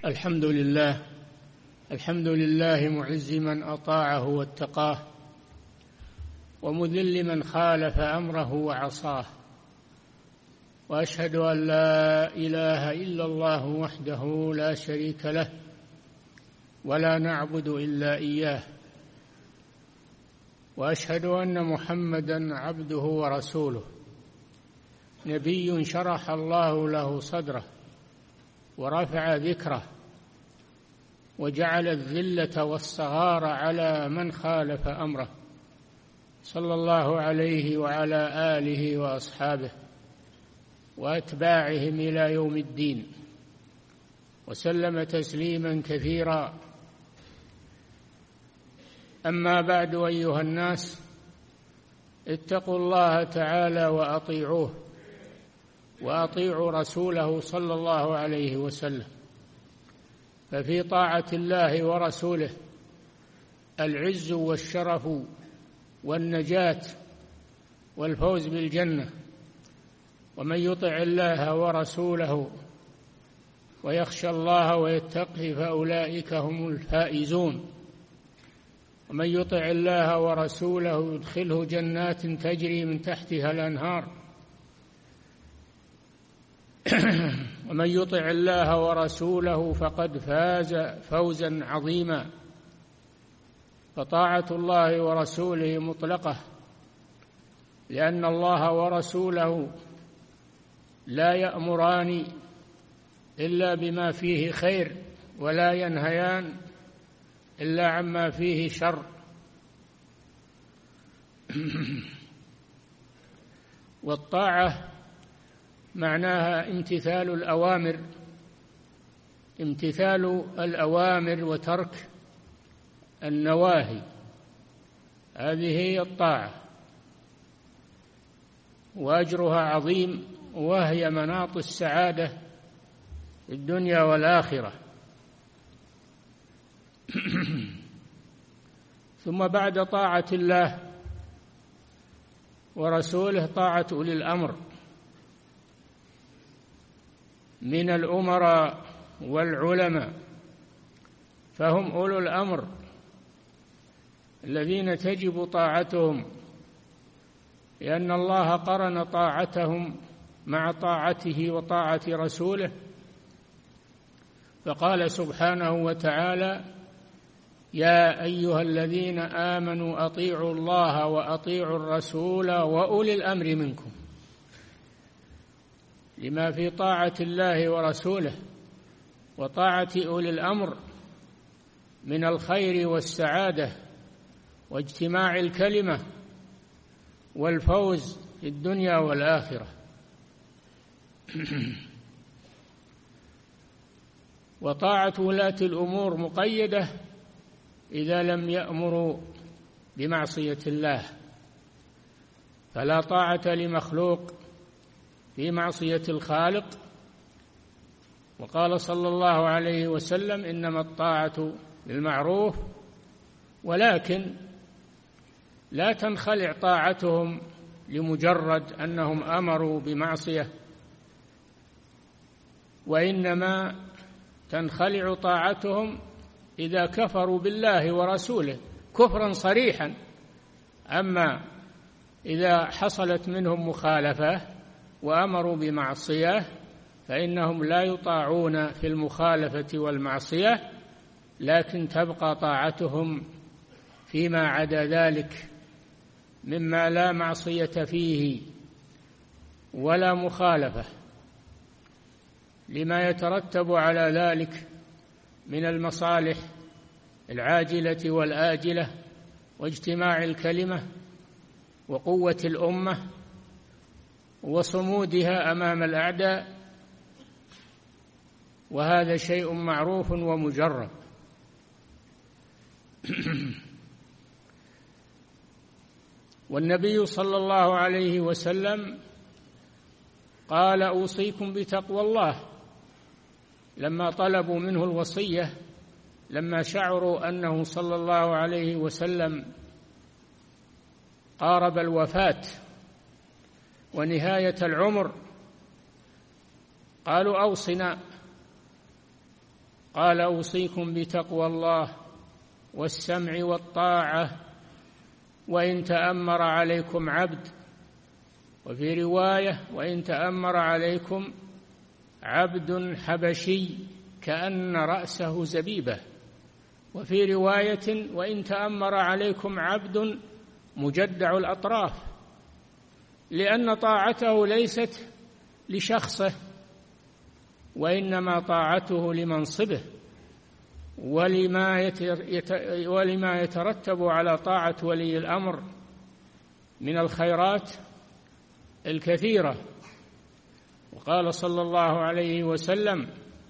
الحمد لله معز من أطاعه واتقاه، ومذل من خالف أمره وعصاه، وأشهد أن لا إله إلا الله وحده لا شريك له، ولا نعبد إلا إياه، وأشهد أن محمدًا عبده ورسوله، نبي شرح الله له صدره ورفع ذكره، وجعل الذلة والصغار على من خالف أمره، صلى الله عليه وعلى آله وأصحابه وأتباعهم إلى يوم الدين، وسلم تسليما كثيرا. أما بعد، أيها الناس، اتقوا الله تعالى وأطيعوه، وأطيعوا رسوله صلى الله عليه وسلم، ففي طاعة الله ورسوله العز والشرف والنجاة والفوز بالجنة. ومن يطع الله ورسوله ويخشى الله ويتقه فأولئك هم الفائزون. ومن يطع الله ورسوله يدخله جنات تجري من تحتها الأنهار. ومن يطع الله ورسوله فقد فاز فوزا عظيما. فطاعة الله ورسوله مطلقة، لأن الله ورسوله لا يأمران إلا بما فيه خير، ولا ينهيان إلا عما فيه شر. والطاعة معناها امتثال الأوامر وترك النواهي، هذه هي الطاعة، وأجرها عظيم، وهي مناط السعادة في الدنيا والآخرة. ثم بعد طاعة الله ورسوله طاعة أولي الأمر من الأمراء والعلماء، فهم أولو الأمر الذين تجب طاعتهم، لأن الله قرن طاعتهم مع طاعته وطاعة رسوله، فقال سبحانه وتعالى: يا أيها الذين آمنوا أطيعوا الله وأطيعوا الرسول وأولي الأمر منكم، لما في طاعة الله ورسوله وطاعة أولي الأمر من الخير والسعادة واجتماع الكلمة والفوز في الدنيا والآخرة. وطاعة ولاة الأمور مقيدة إذا لم يأمروا بمعصية الله، فلا طاعة لمخلوق في معصية الخالق. وقال صلى الله عليه وسلم: إنما الطاعة بالمعروف، ولكن لا تنخلع طاعتهم لمجرد أنهم أمروا بمعصية، وإنما تنخلع طاعتهم إذا كفروا بالله ورسوله كفرا صريحا. أما إذا حصلت منهم مخالفة وأمروا بمعصية فإنهم لا يطاعون في المخالفة والمعصية، لكن تبقى طاعتهم فيما عدا ذلك مما لا معصية فيه ولا مخالفة، لما يترتب على ذلك من المصالح العاجلة والآجلة واجتماع الكلمة وقوة الأمة وصمودها أمام الأعداء، وهذا شيء معروف ومجرب. والنبي صلى الله عليه وسلم قال: أوصيكم بتقوى الله، لما طلبوا منه الوصية، لما شعروا أنه صلى الله عليه وسلم قارب الوفاة ونهاية العمر، قالوا: أوصنا. قال أوصيكم بتقوى الله والسمع والطاعة وإن تأمر عليكم عبد، وفي رواية وإن تأمر عليكم عبد حبشي كأن رأسه زبيبة، وفي رواية وإن تأمر عليكم عبد مجدع الأطراف، لأن طاعته ليست لشخصه وإنما طاعته لمنصبه ولما يترتب على طاعة ولي الأمر من الخيرات الكثيرة. وقال صلى الله عليه وسلم: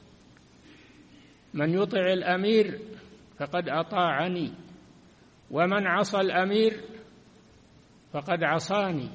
من يطع الأمير فقد أطاعني، ومن عصى الأمير فقد عصاني.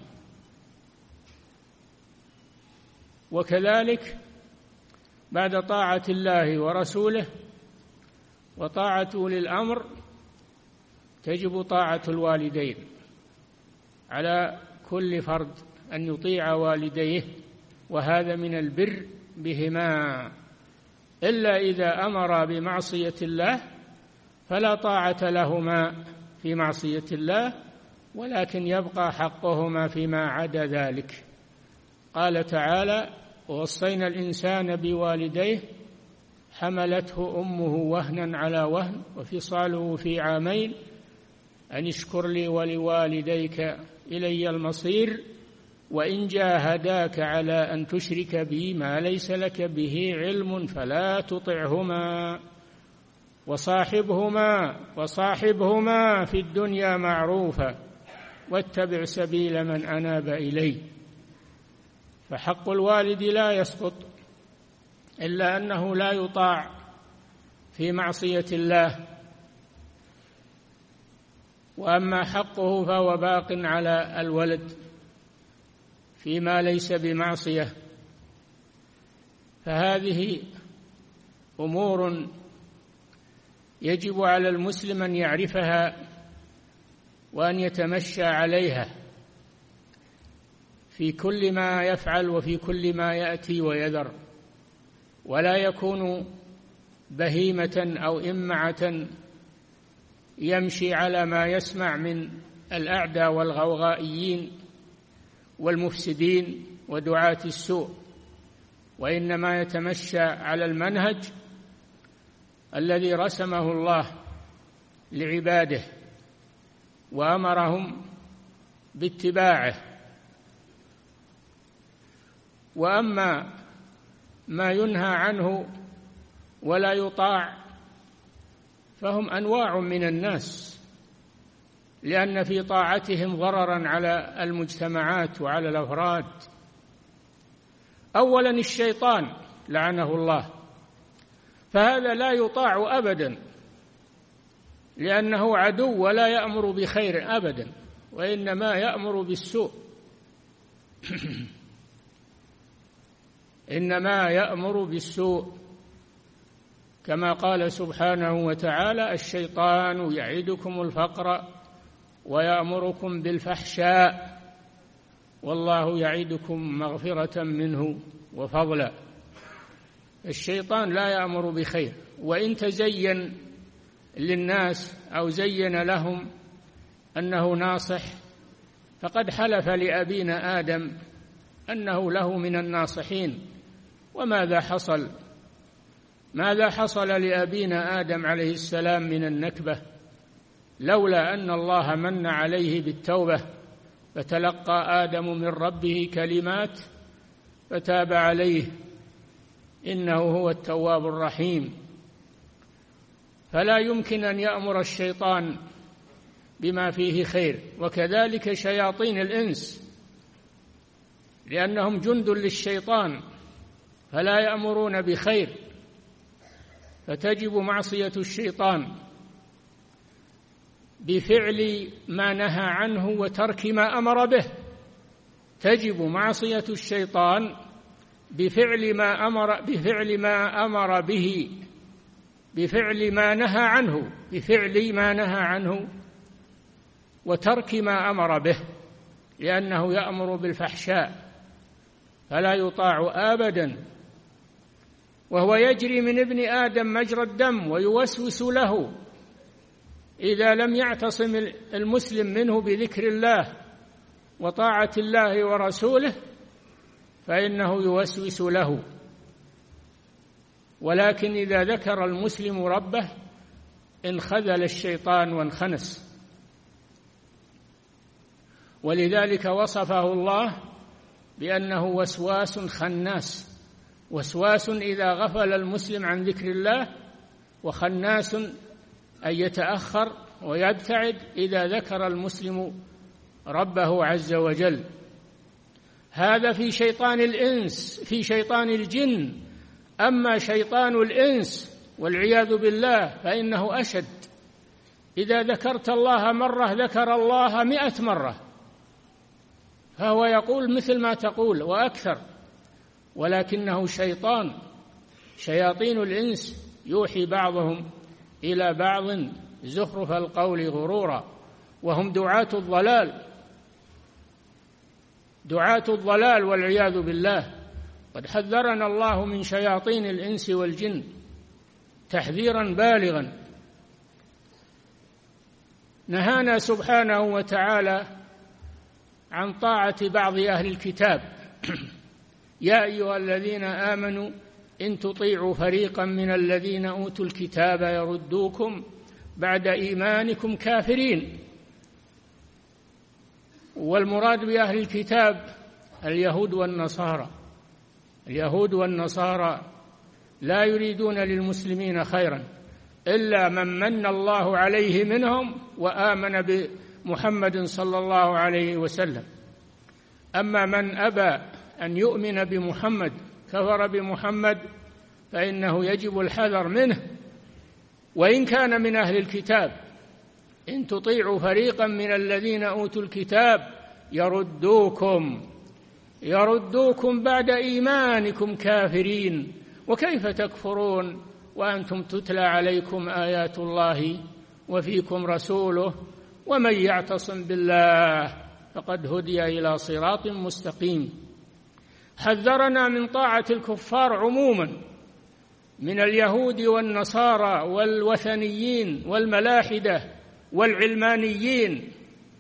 وكذلك بعد طاعة الله ورسوله وطاعة أولي الأمر تجب طاعة الوالدين، على كل فرد أن يطيع والديه، وهذا من البر بهما، إلا إذا أمر بمعصية الله فلا طاعة لهما في معصية الله، ولكن يبقى حقهما فيما عدا ذلك. قال تعالى: ووصينا الإنسان بوالديه حملته أمه وهنا على وهن وفصاله في عامين أن اشكر لي ولوالديك إلي المصير وإن جاهداك على أن تشرك بي ما ليس لك به علم فلا تطعهما وصاحبهما في الدنيا معروفا واتبع سبيل من أناب إلي. فحق الوالد لا يسقط، إلا أنه لا يطاع في معصية الله، وأما حقه فهو باق على الولد فيما ليس بمعصية. فهذه أمور يجب على المسلم أن يعرفها وأن يتمشى عليها في كل ما يفعل وفي كل ما يأتي ويذر، ولا يكون بهيمة أو إمعة يمشي على ما يسمع من الأعداء والغوغائيين والمفسدين ودعاة السوء، وإنما يتمشى على المنهج الذي رسمه الله لعباده وأمرهم باتباعه. وأما ما ينهى عنه ولا يطاع فهم أنواع من الناس، لأن في طاعتهم ضررا على المجتمعات وعلى الأفراد. أولا الشيطان لعنه الله، فهذا لا يطاع أبدا، لأنه عدو ولا يأمر بخير أبدا، وإنما يأمر بالسوء إنما يأمر بالسوء، كما قال سبحانه وتعالى: الشيطان يعدكم الفقر ويأمركم بالفحشاء والله يعدكم مغفرة منه وفضلا. الشيطان لا يأمر بخير، وإن تزين للناس أو زين لهم أنه ناصح فقد حلف لأبينا آدم أنه له من الناصحين. وماذا حصل؟ ماذا حصل لأبينا آدم عليه السلام من النكبة لولا أن الله من عليه بالتوبة، فتلقى آدم من ربه كلمات فتاب عليه إنه هو التواب الرحيم. فلا يمكن أن يأمر الشيطان بما فيه خير، وكذلك شياطين الإنس، لأنهم جند للشيطان فلا يأمرون بخير، فتجب معصية الشيطان بفعل ما نهى عنه وترك ما أمر به. تجب معصية الشيطان بفعل ما أمر به، بفعل ما نهى عنه وترك ما أمر به، لأنه يأمر بالفحشاء فلا يطاع أبدا. وهو يجري من ابن آدم مجرى الدم ويوسوس له. إذا لم يعتصم المسلم منه بذكر الله وطاعة الله ورسوله فإنه يوسوس له. ولكن إذا ذكر المسلم ربه انخذل الشيطان وانخنس. ولذلك وصفه الله بأنه وسواس خناس. وسواس إذا غفل المسلم عن ذكر الله، وخناس أن يتأخر ويبتعد إذا ذكر المسلم ربه عز وجل. هذا في شيطان الإنس، في شيطان الجن. أما شيطان الإنس والعياذ بالله فإنه أشد. إذا ذكرت الله مرة ذكر الله 100 مرة، فهو يقول مثل ما تقول وأكثر، ولكنه شيطان. شياطين الإنس يوحي بعضهم إلى بعض زخرف القول غرورا، وهم دعاة الضلال والعياذ بالله. قد حذرنا الله من شياطين الإنس والجن تحذيرا بالغا. نهانا سبحانه وتعالى عن طاعة بعض أهل الكتاب. يا أيها الذين آمنوا إن تطيعوا فريقا من الذين أوتوا الكتاب يردوكم بعد إيمانكم كافرين. والمراد بأهل الكتاب اليهود والنصارى. اليهود والنصارى لا يريدون للمسلمين خيرا إلا من من الله عليه منهم وآمن بمحمد صلى الله عليه وسلم. أما من أبى أن يؤمن بمحمد كفر بمحمد فإنه يجب الحذر منه وإن كان من أهل الكتاب. إن تطيعوا فريقا من الذين أوتوا الكتاب يردوكم بعد إيمانكم كافرين. وكيف تكفرون وأنتم تتلى عليكم آيات الله وفيكم رسوله ومن يعتصم بالله فقد هدي إلى صراط مستقيم. حذرنا من طاعة الكفار عموما، من اليهود والنصارى والوثنيين والملاحدة والعلمانيين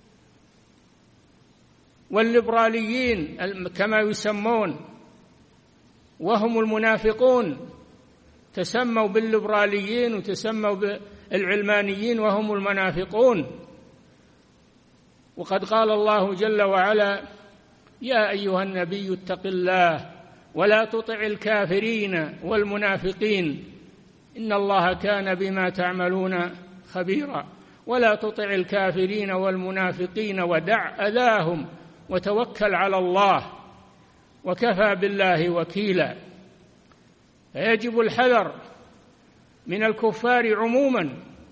والليبراليين كما يسمون، وهم المنافقون. تسموا بالليبراليين وتسموا بالعلمانيين وهم المنافقون. وقد قال الله جل وعلا: يا أيها النبي اتق الله ولا تطع الكافرين والمنافقين إن الله كان بما تعملون خبيرا. ولا تطع الكافرين والمنافقين ودع أذاهم وتوكل على الله وكفى بالله وكيلا. فيجب الحذر من الكفار عموما،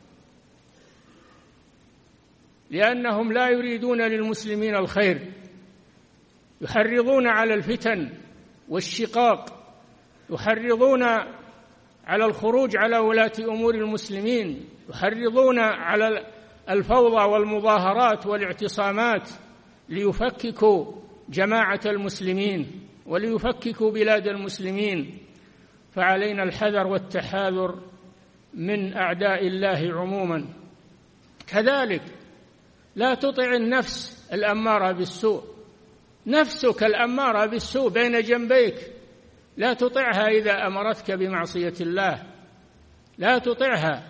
لأنهم لا يريدون للمسلمين الخير، يحرضون على الفتن والشقاق، يحرضون على الخروج على ولاة أمور المسلمين، يحرضون على الفوضى والمظاهرات والاعتصامات ليفككوا جماعة المسلمين وليفككوا بلاد المسلمين. فعلينا الحذر والتحاذر من أعداء الله عموما. كذلك لا تطع النفس الأمارة بالسوء. نفسك الأمارة بالسوء بين جنبيك، لا تطعها إذا أمرتك بمعصية الله، لا تطعها.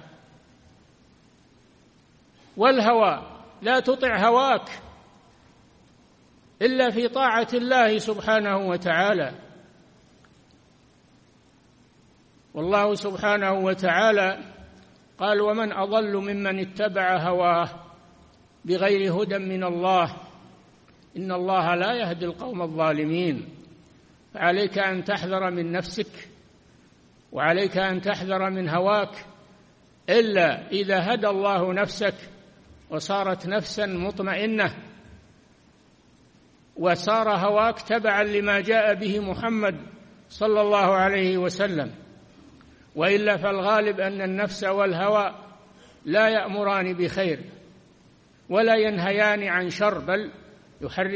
والهوى، لا تطع هواك إلا في طاعة الله سبحانه وتعالى. والله سبحانه وتعالى قال: ومن أضل ممن اتبع هواه بغير هدى من الله إن الله لا يهدي القوم الظالمين. فعليك أن تحذر من نفسك وعليك أن تحذر من هواك، إلا إذا هدى الله نفسك وصارت نفسا مطمئنة وصار هواك تبعا لما جاء به محمد صلى الله عليه وسلم. وإلا فالغالب أن النفس والهوى لا يأمران بخير ولا ينهيان عن شر، بل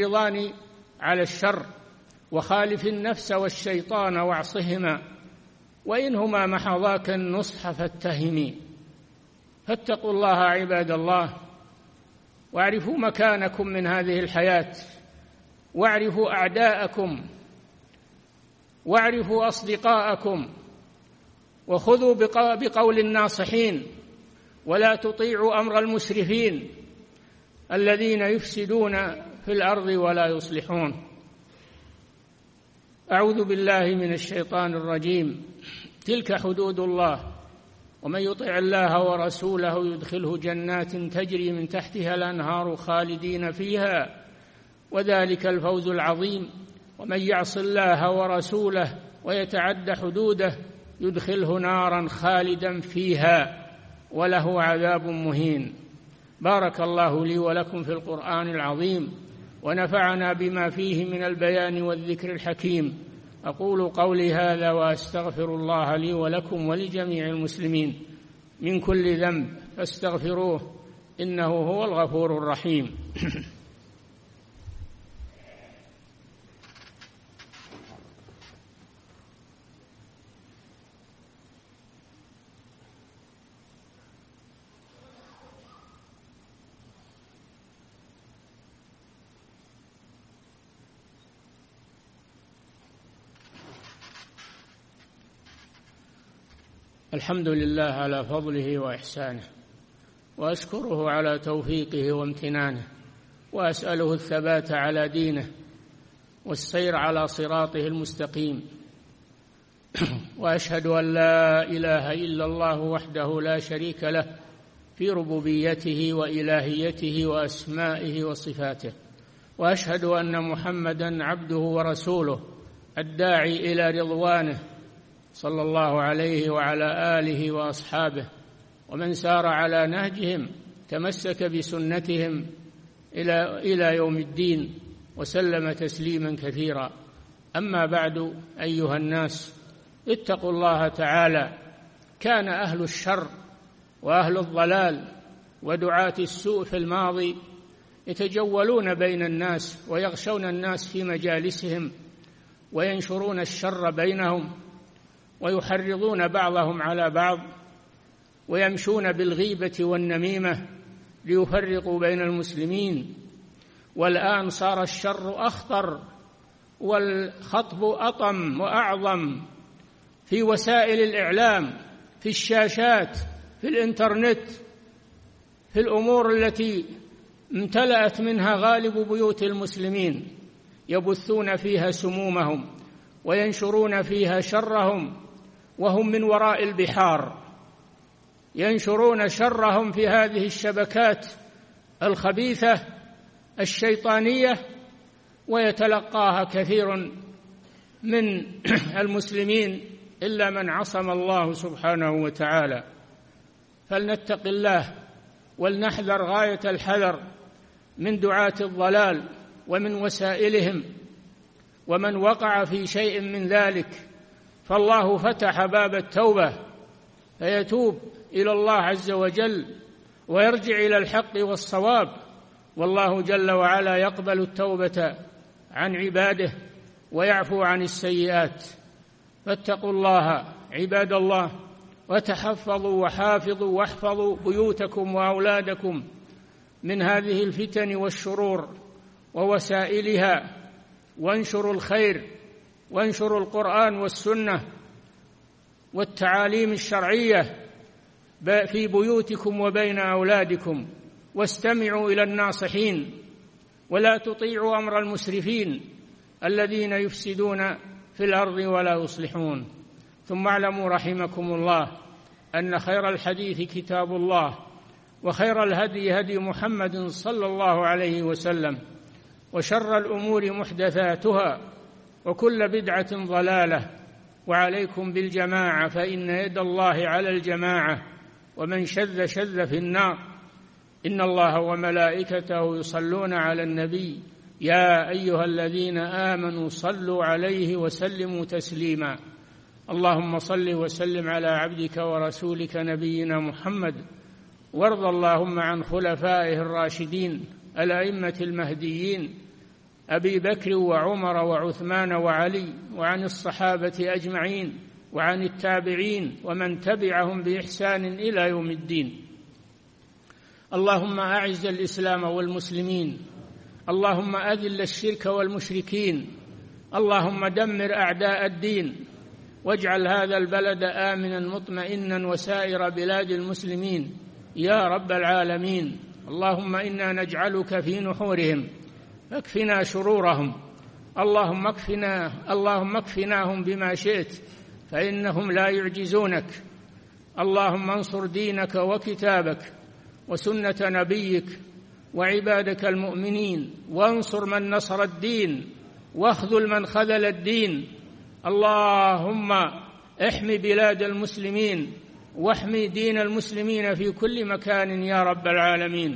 يحرضان على الشر. وخالف النفس والشيطان واعصهما وإنهما محضاك النصح فاتهمي. فاتقوا الله عباد الله، واعرفوا مكانكم من هذه الحياة، واعرفوا أعداءكم، واعرفوا أصدقاءكم، وخذوا بقول الناصحين، ولا تطيعوا أمر المسرفين الذين يفسدون في الأرض ولا يصلحون. أعوذ بالله من الشيطان الرجيم. تلك حدود الله، ومن يطع الله ورسوله يدخله جنات تجري من تحتها الأنهار خالدين فيها، وذلك الفوز العظيم. ومن يعص الله ورسوله ويتعد حدوده يدخله نارا خالدا فيها وله عذاب مهين. بارك الله لي ولكم في القرآن العظيم، ونفعنا بما فيه من البيان والذكر الحكيم. أقول قولي هذا وأستغفر الله لي ولكم ولجميع المسلمين من كل ذنب فاستغفروه إنه هو الغفور الرحيم. الحمد لله على فضله وإحسانه، وأشكره على توفيقه وامتنانه، وأسأله الثبات على دينه والسير على صراطه المستقيم. وأشهد أن لا إله إلا الله وحده لا شريك له في ربوبيته وإلهيته وأسمائه وصفاته، وأشهد أن محمدًا عبده ورسوله الداعي إلى رضوانه صلى الله عليه وعلى آله وأصحابه ومن سار على نهجهم تمسك بسنتهم إلى يوم الدين وسلم تسليما كثيرا. أما بعد، أيها الناس، اتقوا الله تعالى. كان أهل الشر وأهل الضلال ودعاة السوء في الماضي يتجولون بين الناس ويغشون الناس في مجالسهم وينشرون الشر بينهم ويحرضون بعضهم على بعض ويمشون بالغيبة والنميمة ليفرقوا بين المسلمين. والآن صار الشر أخطر والخطب أطم وأعظم في وسائل الإعلام، في الشاشات، في الإنترنت، في الأمور التي امتلأت منها غالب بيوت المسلمين، يبثون فيها سمومهم وينشرون فيها شرهم وهم من وراء البحار، ينشرون شرهم في هذه الشبكات الخبيثة الشيطانية، ويتلقاها كثير من المسلمين إلا من عصم الله سبحانه وتعالى. فلنتق الله ولنحذر غاية الحذر من دعاة الضلال ومن وسائلهم، ومن وقع في شيء من ذلك فالله فتح باب التوبة فيتوب إلى الله عز وجل ويرجع إلى الحق والصواب، والله جل وعلا يقبل التوبة عن عباده ويعفو عن السيئات. فاتقوا الله عباد الله، وتحفظوا وحافظوا واحفظوا بيوتكم وأولادكم من هذه الفتن والشرور ووسائلها، وانشروا الخير، وانشروا القرآن والسنة والتعاليم الشرعية في بيوتكم وبين أولادكم، واستمعوا إلى الناصحين، ولا تطيعوا أمر المسرفين الذين يفسدون في الأرض ولا يصلحون. ثم اعلموا رحمكم الله أن خير الحديث كتاب الله، وخير الهدي هدي محمد صلى الله عليه وسلم، وشر الأمور محدثاتها، وكل بدعة ضلالة، وعليكم بالجماعة فإن يد الله على الجماعة، ومن شذ شذ في النار. إن الله وملائكته يصلون على النبي يا أيها الذين آمنوا صلوا عليه وسلموا تسليما. اللهم صل وسلم على عبدك ورسولك نبينا محمد، وارض اللهم عن خلفائه الراشدين الأئمة المهديين أبي بكر وعمر وعثمان وعلي، وعن الصحابة أجمعين وعن التابعين ومن تبعهم بإحسان إلى يوم الدين. اللهم أعز الإسلام والمسلمين، اللهم أذل الشرك والمشركين، اللهم دمر أعداء الدين، واجعل هذا البلد آمنا مطمئنا وسائر بلاد المسلمين يا رب العالمين. اللهم إنا نجعلك في نحورهم فاكفنا شرورهم، اللهم اكفناهم بما شئت فإنهم لا يعجزونك. اللهم انصر دينك وكتابك وسنة نبيك وعبادك المؤمنين، وانصر من نصر الدين واخذل من خذل الدين. اللهم احمي بلاد المسلمين واحمي دين المسلمين في كل مكان يا رب العالمين،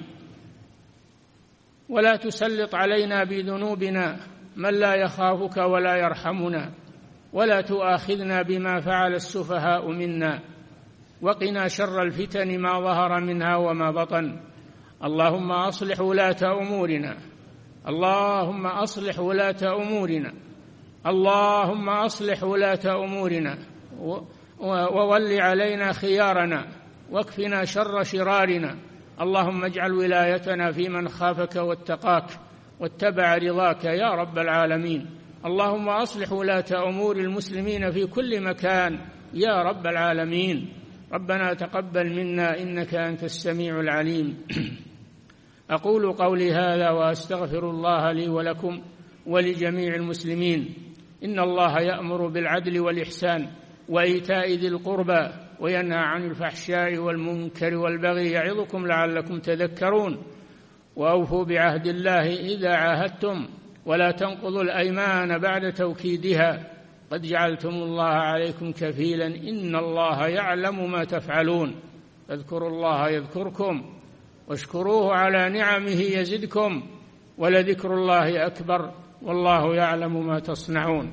ولا تسلط علينا بذنوبنا من لا يخافك ولا يرحمنا، ولا تؤاخذنا بما فعل السفهاء منا، وقنا شر الفتن ما ظهر منها وما بطن. اللهم أصلح ولاة أمورنا، اللهم أصلح ولاة أمورنا، اللهم أصلح ولاة أمورنا، وول علينا خيارنا واكفنا شر شرارنا. اللهم اجعل ولايتنا في من خافك واتقاك واتبع رضاك يا رب العالمين. اللهم أصلح ولاة أمور المسلمين في كل مكان يا رب العالمين. ربنا تقبل منا إنك أنت السميع العليم. أقول قولي هذا وأستغفر الله لي ولكم ولجميع المسلمين. إن الله يأمر بالعدل والإحسان وإيتاء ذي القربى وينهى عن الفحشاء والمنكر والبغي يعظكم لعلكم تذكرون. وأوفوا بعهد الله إذا عاهدتم ولا تنقضوا الأيمان بعد توكيدها، قد جعلتم الله عليكم كفيلا إن الله يعلم ما تفعلون. فاذكروا الله يذكركم واشكروه على نعمه يزدكم ولذكر الله أكبر والله يعلم ما تصنعون.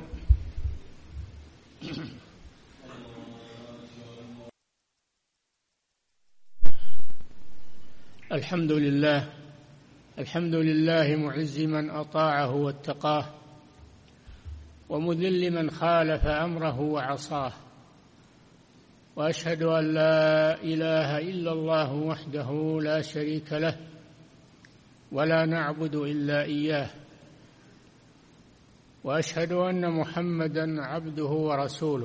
الحمد لله معز من أطاعه واتقاه، ومذل من خالف أمره وعصاه، وأشهد أن لا إله إلا الله وحده لا شريك له ولا نعبد إلا إياه، وأشهد أن محمدًا عبده ورسوله،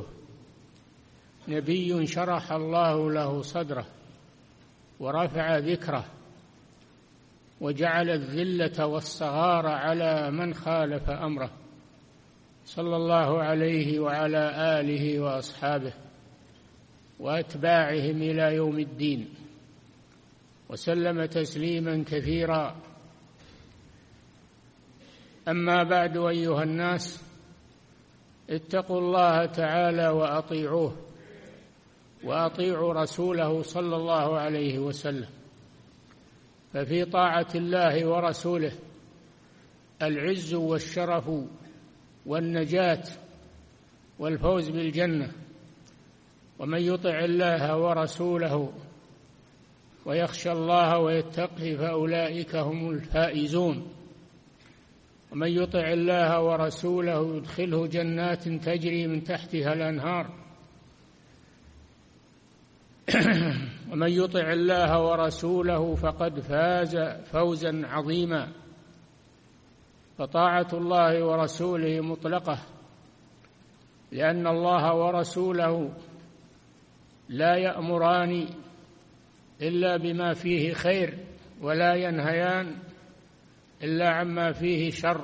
نبي شرح الله له صدره ورفع ذكره وجعل الذلة والصغار على من خالف أمره، صلى الله عليه وعلى آله وأصحابه وأتباعهم إلى يوم الدين، وسلم تسليما كثيرا. أما بعد، أيها الناس، اتقوا الله تعالى وأطيعوه وأطيعوا رسوله صلى الله عليه وسلم، ففي طاعة الله ورسوله العز والشرف والنجاة والفوز بالجنة. ومن يطع الله ورسوله ويخشى الله ويتقه فأولئك هم الفائزون. ومن يطع الله ورسوله يدخله جنات تجري من تحتها الأنهار. ومن يطع الله ورسوله فقد فاز فوزا عظيما. فطاعة الله ورسوله مطلقة، لأن الله ورسوله لا يأمران إلا بما فيه خير، ولا ينهيان إلا عما فيه شر.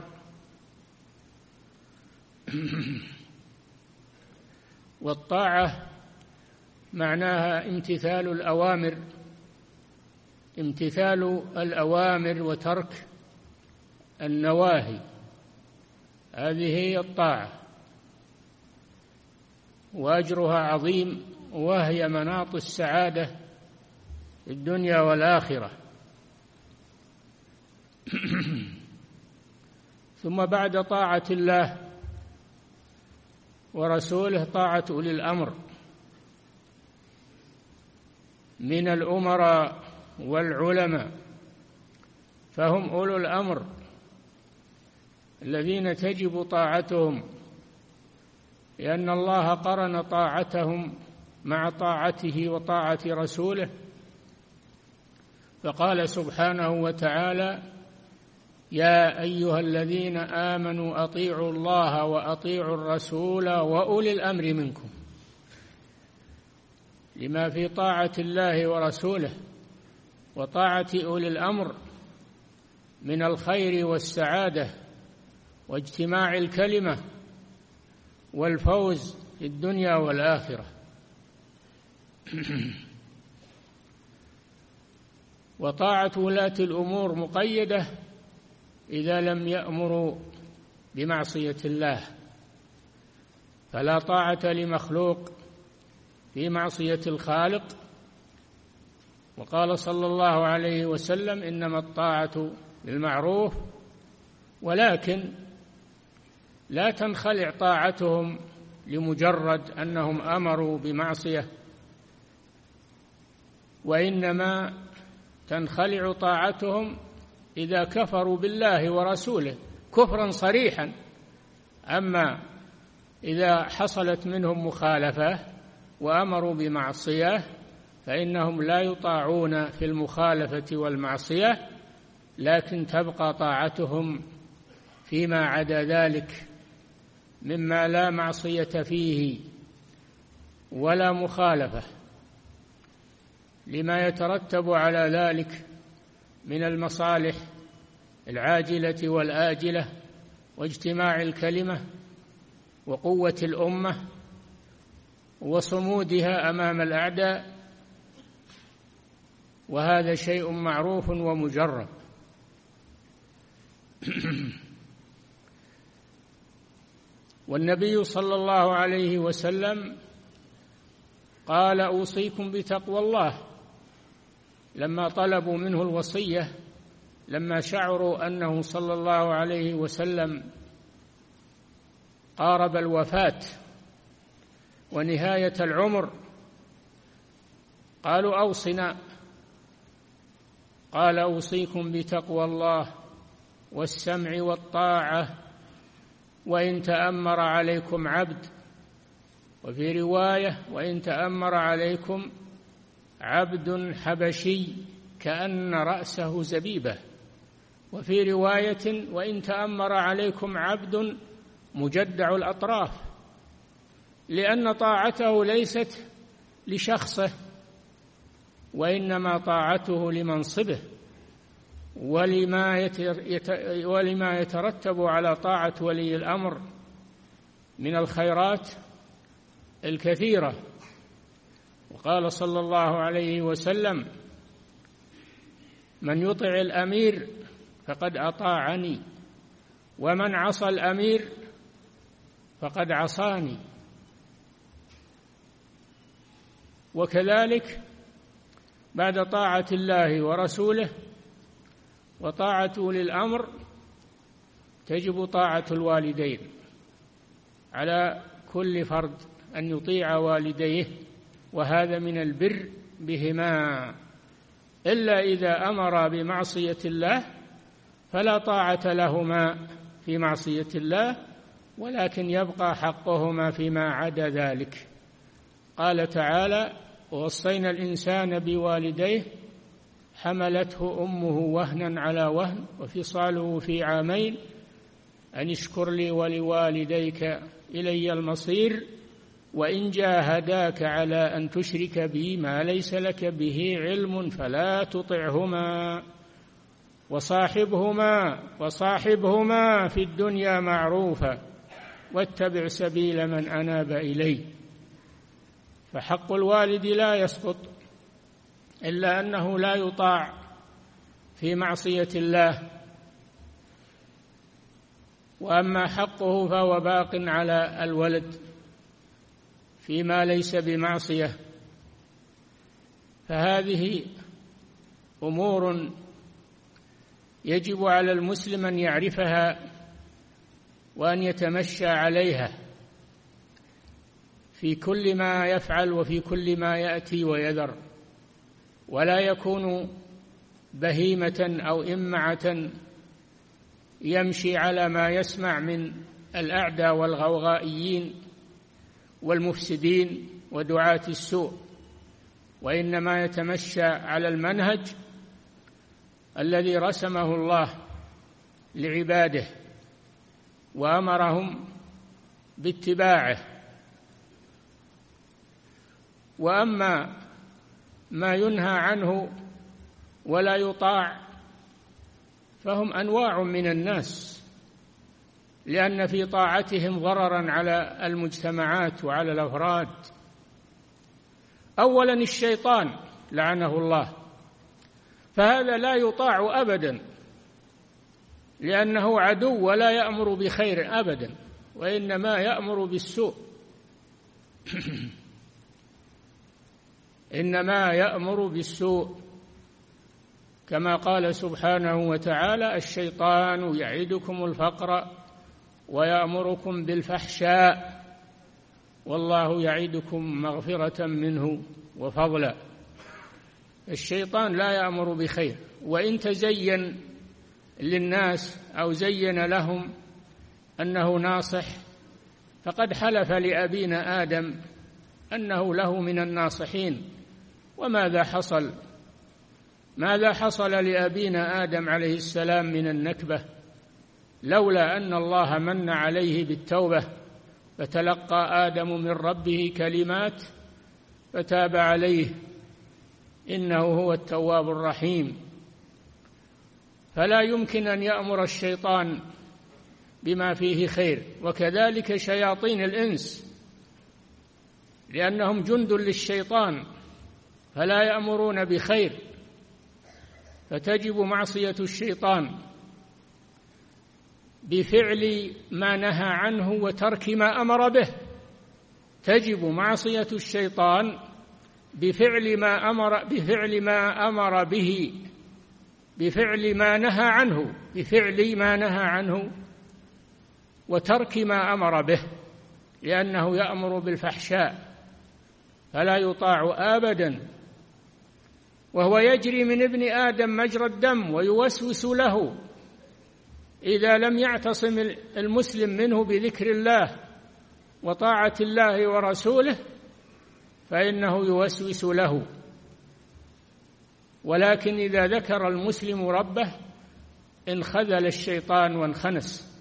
والطاعة معناها امتثال الأوامر وترك النواهي، هذه هي الطاعة، وأجرها عظيم، وهي مناط السعادة في الدنيا والآخرة. ثم بعد طاعة الله ورسوله طاعة أولي الأمر من الأمراء والعلماء، فهم أولو الأمر الذين تجب طاعتهم لأن الله قرن طاعتهم مع طاعته وطاعة رسوله، فقال سبحانه وتعالى: يا أيها الذين آمنوا أطيعوا الله وأطيعوا الرسول وأولي الأمر منكم، لما في طاعة الله ورسوله وطاعة أولي الأمر من الخير والسعادة واجتماع الكلمة والفوز في الدنيا والآخرة. وطاعة ولاة الأمور مقيدة إذا لم يأمروا بمعصية الله، فلا طاعة لمخلوق في معصية الخالق. وقال صلى الله عليه وسلم: إنما الطاعة بالمعروف، ولكن لا تنخلع طاعتهم لمجرد أنهم أمروا بمعصية، وإنما تنخلع طاعتهم إذا كفروا بالله ورسوله كفرا صريحا. أما إذا حصلت منهم مخالفة وأمروا بمعصية فإنهم لا يطاعون في المخالفة والمعصية، لكن تبقى طاعتهم فيما عدا ذلك مما لا معصية فيه ولا مخالفة، لما يترتب على ذلك من المصالح العاجلة والآجلة واجتماع الكلمة وقوة الأمة وصمودها أمام الأعداء، وهذا شيء معروف ومجرب. والنبي صلى الله عليه وسلم قال: أوصيكم بتقوى الله، لما طلبوا منه الوصية، لما شعروا أنه صلى الله عليه وسلم قارب الوفاة ونهاية العمر، قالوا: أوصنا. قال: أوصيكم بتقوى الله والسمع والطاعة وإن تأمر عليكم عبد، وفي رواية: وإن تأمر عليكم عبد حبشي كأن رأسه زبيبة، وفي رواية: وإن تأمر عليكم عبد مجدع الأطراف، لأن طاعته ليست لشخصه، وإنما طاعته لمنصبه ولما يترتب على طاعة ولي الأمر من الخيرات الكثيرة. وقال صلى الله عليه وسلم: من يطع الأمير فقد أطاعني، ومن عصى الأمير فقد عصاني. وكذلك بعد طاعة الله ورسوله وطاعة أولي الأمر تجب طاعة الوالدين، على كل فرد أن يطيع والديه، وهذا من البر بهما، إلا إذا أمر بمعصية الله فلا طاعة لهما في معصية الله، ولكن يبقى حقهما فيما عدا ذلك. قال تعالى: ووصينا الإنسان بوالديه حملته أمه وهنا على وهن وفصاله في عامين أن اشكر لي ولوالديك إلي المصير وإن جاهداك على أن تشرك بي ما ليس لك به علم فلا تطعهما وصاحبهما في الدنيا معروفا واتبع سبيل من أناب إلي. فحق الوالد لا يسقط، إلا أنه لا يطاع في معصية الله، وأما حقه فهو باق على الولد فيما ليس بمعصية. فهذه أمور يجب على المسلم أن يعرفها وأن يتمشى عليها في كل ما يفعل وفي كل ما يأتي ويذر، ولا يكون بهيمة أو إمعة يمشي على ما يسمع من الأعداء والغوغائيين والمفسدين ودعاة السوء، وإنما يتمشى على المنهج الذي رسمه الله لعباده وأمرهم باتباعه. وأما ما ينهى عنه ولا يطاع فهم أنواع من الناس، لأن في طاعتهم ضررا على المجتمعات وعلى الأفراد. أولا الشيطان لعنه الله، فهذا لا يطاع أبدا، لأنه عدو ولا يأمر بخير أبدا، وإنما يأمر بالسوء. إنما يأمر بالسوء، كما قال سبحانه وتعالى: الشيطان يعدكم الفقر ويأمركم بالفحشاء والله يعدكم مغفرة منه وفضلا. الشيطان لا يأمر بخير، وإن تزين للناس أو زين لهم أنه ناصح فقد حلف لأبينا آدم أنه له من الناصحين. وماذا حصل؟ ماذا حصل لأبينا آدم عليه السلام من النكبة؟ لولا أن الله من عليه بالتوبة فتلقى آدم من ربه كلمات فتاب عليه إنه هو التواب الرحيم. فلا يمكن أن يأمر الشيطان بما فيه خير، وكذلك شياطين الإنس، لأنهم جند للشيطان فلا يأمرون بخير، فتجب معصية الشيطان بفعل ما نهى عنه وترك ما أمر به. تجب معصية الشيطان بفعل ما أمر به، بفعل ما نهى عنه وترك ما أمر به، لأنه يأمر بالفحشاء فلا يطاع أبدا. وهو يجري من ابن آدم مجرى الدم ويوسوس له، إذا لم يعتصم المسلم منه بذكر الله وطاعة الله ورسوله فإنه يوسوس له. ولكن إذا ذكر المسلم ربه انخذل الشيطان وانخنس.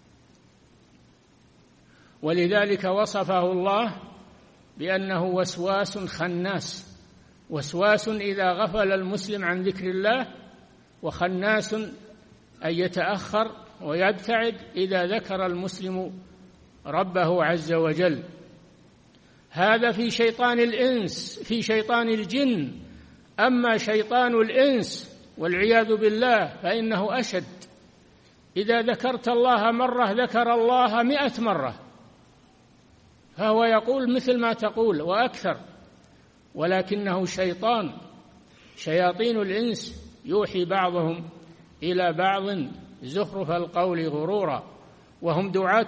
ولذلك وصفه الله بأنه وسواس خناس، وسواس إذا غفل المسلم عن ذكر الله، وخناس أن يتأخر ويبتعد إذا ذكر المسلم ربه عز وجل. هذا في شيطان الإنس، في شيطان الجن. أما شيطان الإنس والعياذ بالله فإنه أشد. إذا ذكرت الله مرة ذكر الله 100 مرة، فهو يقول مثل ما تقول وأكثر، ولكنه شيطان. شياطين الإنس يوحي بعضهم إلى بعض زخرف القول غرورا، وهم دعاة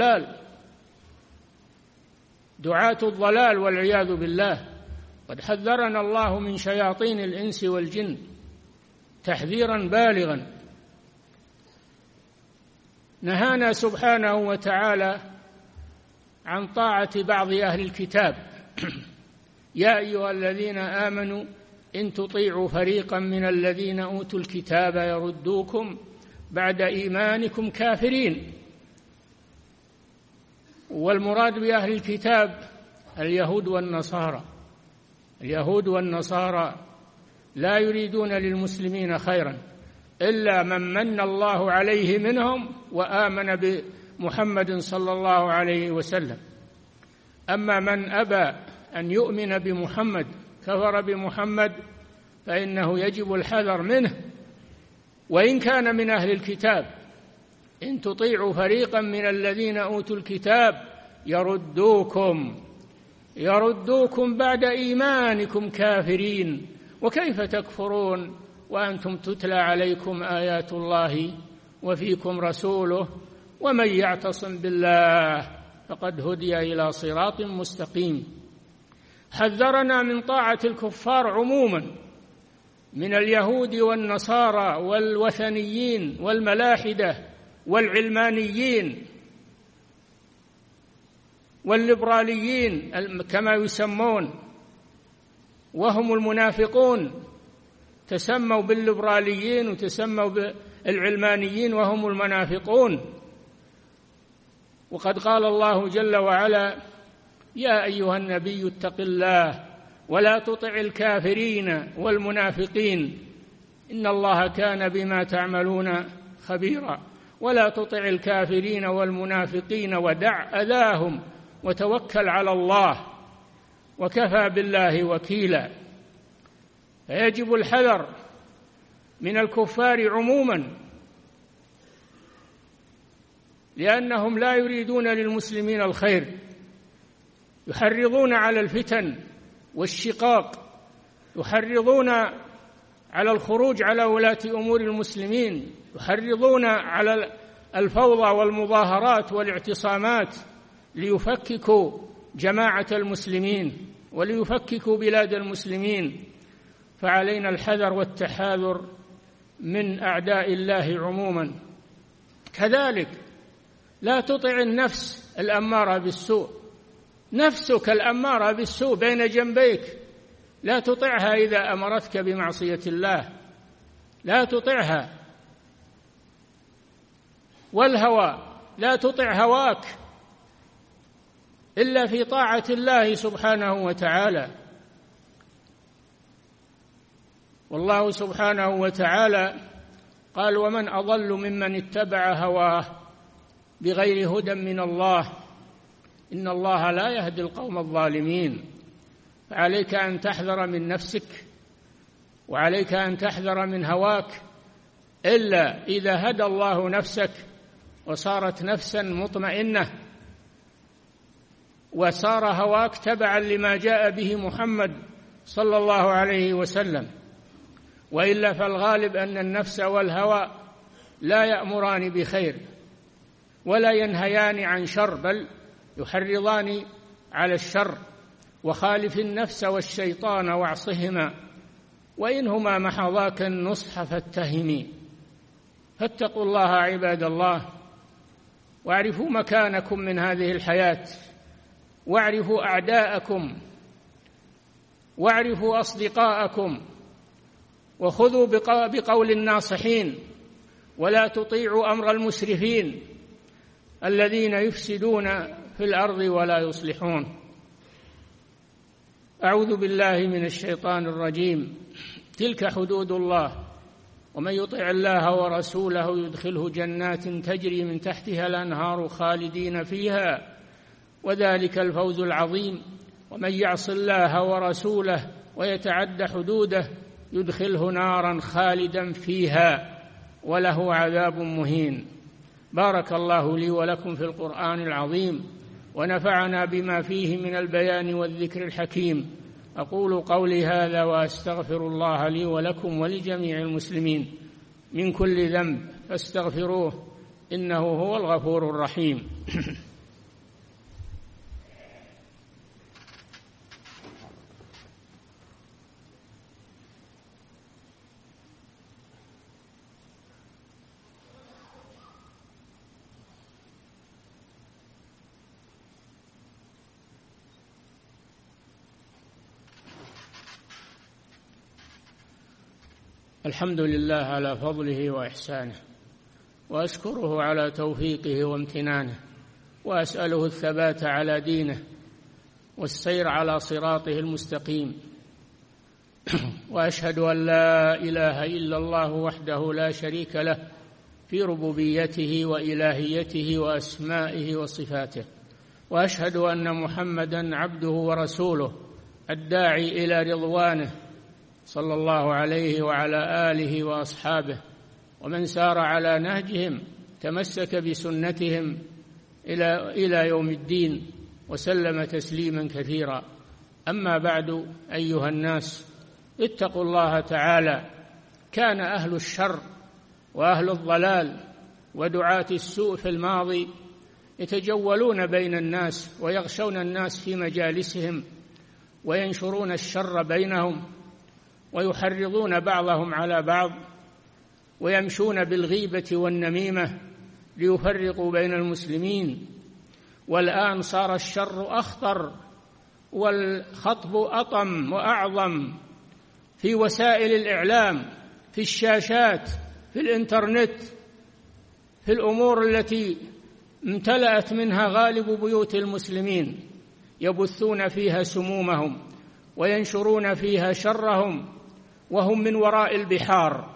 الضلال والعياذ بالله. قد حذرنا الله من شياطين الإنس والجن تحذيرا بالغا. نهانا سبحانه وتعالى عن طاعة بعض أهل الكتاب: يا أيها الذين آمنوا إن تطيعوا فريقا من الذين أوتوا الكتاب يردوكم بعد إيمانكم كافرين. والمراد بأهل الكتاب اليهود والنصارى. اليهود والنصارى لا يريدون للمسلمين خيرا إلا من من الله عليه منهم وآمن بمحمد صلى الله عليه وسلم. أما من أبى أن يؤمن بمحمد كفر بمحمد فإنه يجب الحذر منه وإن كان من أهل الكتاب. إن تطيعوا فريقا من الذين أوتوا الكتاب يردوكم بعد إيمانكم كافرين. وكيف تكفرون وأنتم تتلى عليكم آيات الله وفيكم رسوله ومن يعتصم بالله فقد هدي إلى صراط مستقيم. حذرنا من طاعة الكفار عموما، من اليهود والنصارى والوثنيين والملاحدة والعلمانيين. والليبراليين كما يسمون، وهم المنافقون، تسموا بالليبراليين وتسموا بالعلمانيين وهم المنافقون. وقد قال الله جل وعلا: يا أيها النبي اتق الله ولا تطع الكافرين والمنافقين إن الله كان بما تعملون خبيرا. ولا تطع الكافرين والمنافقين ودع أذاهم وتوكل على الله وكفى بالله وكيلا. فيجب الحذر من الكفار عموما، لأنهم لا يريدون للمسلمين الخير، يحرضون على الفتن والشقاق، يحرضون على الخروج على ولاة أمور المسلمين، يحرضون على الفوضى والمظاهرات والاعتصامات ليفككوا جماعة المسلمين وليفككوا بلاد المسلمين. فعلينا الحذر والتحاذر من أعداء الله عموما. كذلك لا تطع النفس الأمارة بالسوء، نفسك الأمارة بالسوء بين جنبيك، لا تطعها إذا أمرتك بمعصية الله، لا تطعها. والهوى، لا تطع هواك إلا في طاعة الله سبحانه وتعالى. والله سبحانه وتعالى قال: ومن أضل ممن اتبع هواه بغير هدى من الله إن الله لا يهدي القوم الظالمين. فعليك أن تحذر من نفسك، وعليك أن تحذر من هواك، إلا إذا هدى الله نفسك وصارت نفسا مطمئنة، وصار هواك تبعا لما جاء به محمد صلى الله عليه وسلم. وإلا فالغالب أن النفس والهوى لا يأمران بخير ولا ينهيان عن شر، بل يحرضان على الشر. وخالف النفس والشيطان واعصهما وإنهما محضاك النصح فاتهمي. فاتقوا الله عباد الله، واعرفوا مكانكم من هذه الحياة، واعرفوا أعداءكم، واعرفوا أصدقاءكم، وخذوا بقول الناصحين، ولا تطيعوا أمر المسرفين الذين يفسدون في الأرض ولا يصلحون. أعوذ بالله من الشيطان الرجيم. تلك حدود الله، ومن يطع الله ورسوله يدخله جنات تجري من تحتها الأنهار خالدين فيها وذلك الفوز العظيم. ومن يعص الله ورسوله ويتعد حدوده يدخله نارا خالدا فيها وله عذاب مهين. بارك الله لي ولكم في القرآن العظيم، ونفعنا بما فيه من البيان والذكر الحكيم. أقول قولي هذا وأستغفر الله لي ولكم ولجميع المسلمين من كل ذنب فاستغفروه إنه هو الغفور الرحيم. الحمد لله على فضله وإحسانه، وأشكره على توفيقه وامتنانه، وأسأله الثبات على دينه والسير على صراطه المستقيم. وأشهد أن لا إله إلا الله وحده لا شريك له في ربوبيته وإلهيته وأسمائه وصفاته، وأشهد أن محمدًا عبده ورسوله الداعي إلى رضوانه صلى الله عليه وعلى آله وأصحابه ومن سار على نهجهم تمسك بسنتهم إلى يوم الدين وسلم تسليما كثيرا. أما بعد، أيها الناس، اتقوا الله تعالى. كان أهل الشر وأهل الضلال ودعاة السوء في الماضي يتجولون بين الناس ويغشون الناس في مجالسهم وينشرون الشر بينهم ويحرضون بعضهم على بعض ويمشون بالغيبة والنميمة ليفرقوا بين المسلمين. والآن صار الشر أخطر والخطب أطم وأعظم في وسائل الإعلام، في الشاشات، في الإنترنت، في الأمور التي امتلأت منها غالب بيوت المسلمين، يبثون فيها سمومهم وينشرون فيها شرهم، وهم من وراء البحار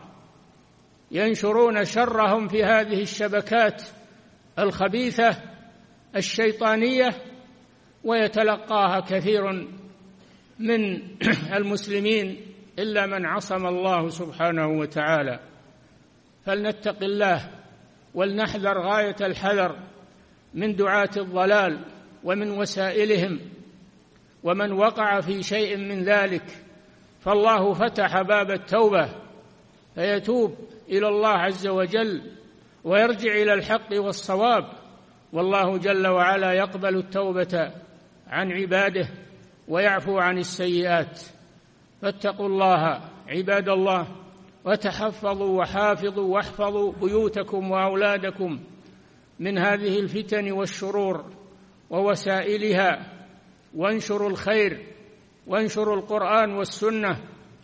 ينشرون شرهم في هذه الشبكات الخبيثة الشيطانية، ويتلقاها كثير من المسلمين إلا من عصم الله سبحانه وتعالى. فلنتق الله ولنحذر غاية الحذر من دعاة الضلال ومن وسائلهم، ومن وقع في شيء من ذلك فالله فتح باب التوبة فيتوب إلى الله عز وجل ويرجع إلى الحق والصواب، والله جل وعلا يقبل التوبة عن عباده ويعفو عن السيئات. فاتقوا الله عباد الله، وتحفظوا وحافظوا واحفظوا بيوتكم وأولادكم من هذه الفتن والشرور ووسائلها، وانشروا الخير، وانشروا القرآن والسنة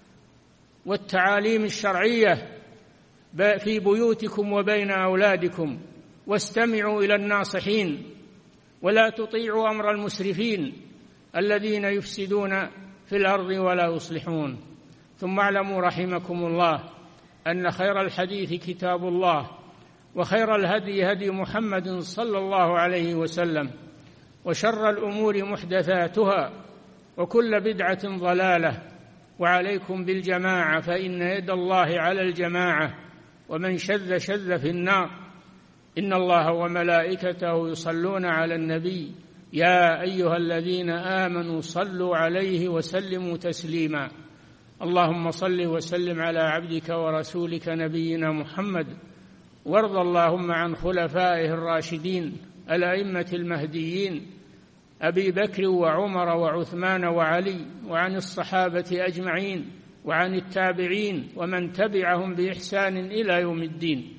والتعاليم الشرعية في بيوتكم وبين أولادكم، واستمعوا إلى الناصحين، ولا تطيعوا أمر المسرفين الذين يفسدون في الأرض ولا يصلحون. ثم اعلموا رحمكم الله أن خير الحديث كتاب الله، وخير الهدي هدي محمد صلى الله عليه وسلم، وشر الأمور محدثاتها، وكل بدعة ضلالة، وعليكم بالجماعة فإن يد الله على الجماعة، ومن شذ شذ في النار. إن الله وملائكته يصلون على النبي يا أيها الذين آمنوا صلوا عليه وسلموا تسليما. اللهم صل وسلم على عبدك ورسولك نبينا محمد، وارض اللهم عن خلفائه الراشدين الأئمة المهديين أبي بكر وعمر وعثمان وعلي، وعن الصحابة أجمعين، وعن التابعين ومن تبعهم بإحسان إلى يوم الدين.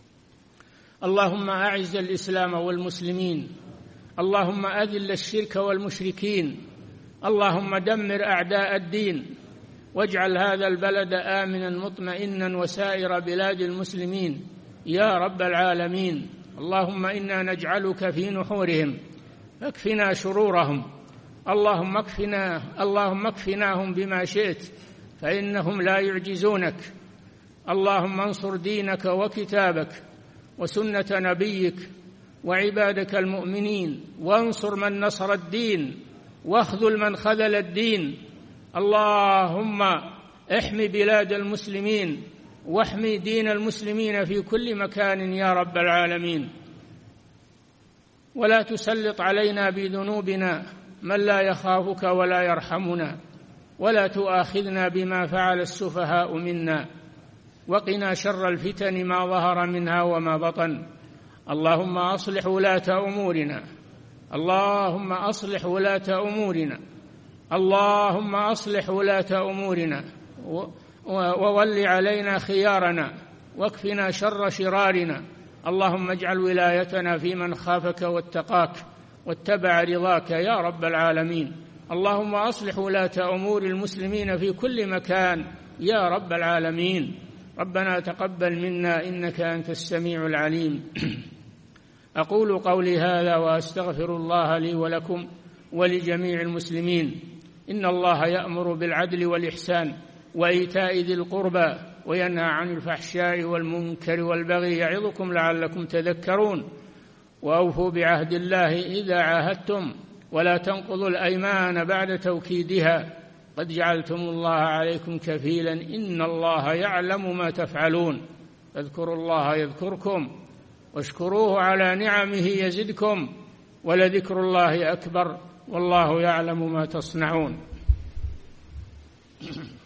اللهم أعز الإسلام والمسلمين، اللهم أذل الشرك والمشركين، اللهم دمر أعداء الدين، واجعل هذا البلد آمنا مطمئنا وسائر بلاد المسلمين يا رب العالمين. اللهم إنا نجعلك في نحورهم فاكفنا شرورهم، اللهم اكفناهم بما شئت فإنهم لا يعجزونك. اللهم انصر دينك وكتابك وسنة نبيك وعبادك المؤمنين، وانصر من نصر الدين واخذل من خذل الدين. اللهم احمي بلاد المسلمين واحمي دين المسلمين في كل مكان يا رب العالمين، ولا تسلط علينا بذنوبنا من لا يخافك ولا يرحمنا، ولا تؤاخذنا بما فعل السفهاء منا، وقنا شر الفتن ما ظهر منها وما بطن. اللهم أصلح ولاة أمورنا، اللهم أصلح ولاة أمورنا، اللهم أصلح ولاة أمورنا، وول علينا خيارنا، واكفنا شر شرارنا. اللهم اجعل ولايتنا في من خافك واتقاك واتبع رضاك يا رب العالمين. اللهم أصلح ولاة أمور المسلمين في كل مكان يا رب العالمين. ربنا تقبل منا إنك أنت السميع العليم. أقول قولي هذا وأستغفر الله لي ولكم ولجميع المسلمين. إن الله يأمر بالعدل والإحسان وإيتاء ذي القربى وينهى عن الفحشاء والمنكر والبغي يعظكم لعلكم تذكرون. وأوفوا بعهد الله إذا عاهدتم ولا تنقضوا الأيمان بعد توكيدها، قد جعلتم الله عليكم كفيلا إن الله يعلم ما تفعلون. فاذكروا الله يذكركم واشكروه على نعمه يزدكم ولذكر الله أكبر والله يعلم ما تصنعون.